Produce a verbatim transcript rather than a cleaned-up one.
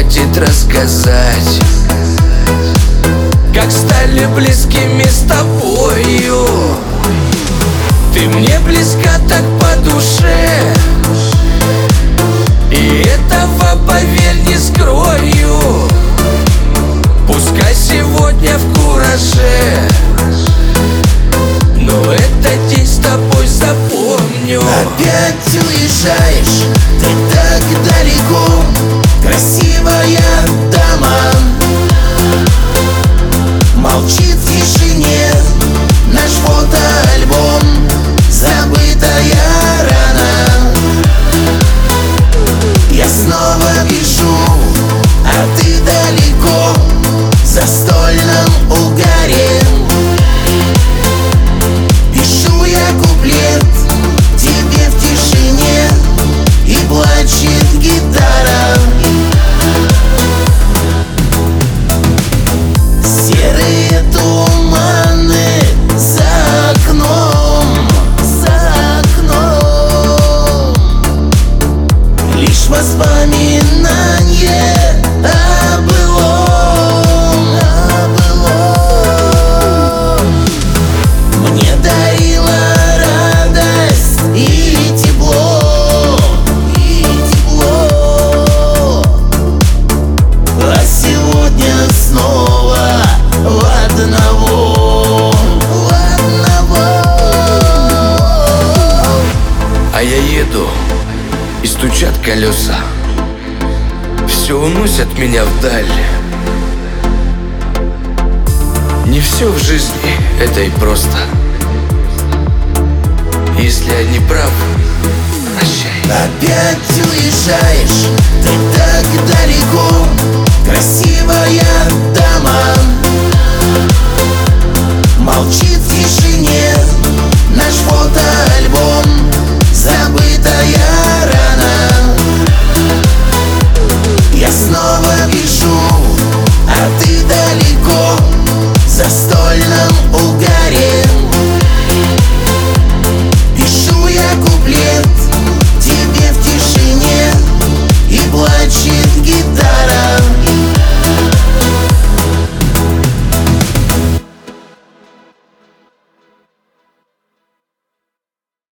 хочет рассказать, как стали близкими с тобою. Ты мне близка так по душе, и этого, поверь, не скрою. Пускай сегодня в кураже, но этот день с тобой запомню. Опять уезжаешь, ты так далеко, красивая дама. Молчит в тишине наш фотоальбом, забытая рана. Я снова пишу, а ты далеко, в застольном угаре. Пишу я куплет тебе в тишине, и плачет гитара. Серые туманы за окном, за окном. Лишь воспоминание о былом, о былом. Мне дарила радость и тепло, и тепло. А сегодня снова в одного, в одного. А я еду, и стучат колеса, все уносят меня вдаль. Не все в жизни это и просто. Если я не прав, прощай. Опять уезжаешь, ты так далеко, красивая дама. Молчит в тишине наш фотоальбом, забытая